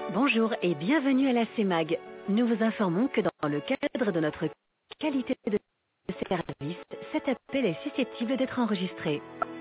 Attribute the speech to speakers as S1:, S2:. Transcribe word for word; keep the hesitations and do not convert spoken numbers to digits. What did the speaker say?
S1: Bonjour et bienvenue à la CEMAG. Nous vous informons que dans le cadre de notre qualité de service, cet appel est susceptible d'être enregistré.